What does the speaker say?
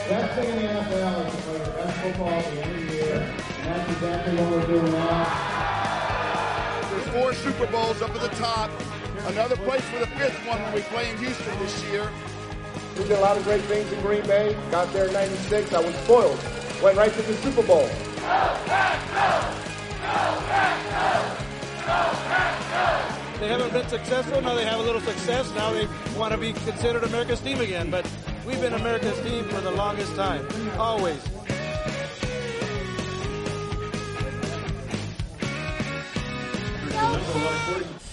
Best thing in the NFL is to play the best football at the end of the year, and that's exactly what we're doing now. There's 4 Super Bowls up at the top. Another place for the 5th one when we play in Houston this year. We did a lot of great things in Green Bay. Got there in '96. I was spoiled. Went right to the Super Bowl. They haven't been successful. Now they have a little success. Now they want to be considered America's team again. But we've been America's team for the longest time. Always. Number 140.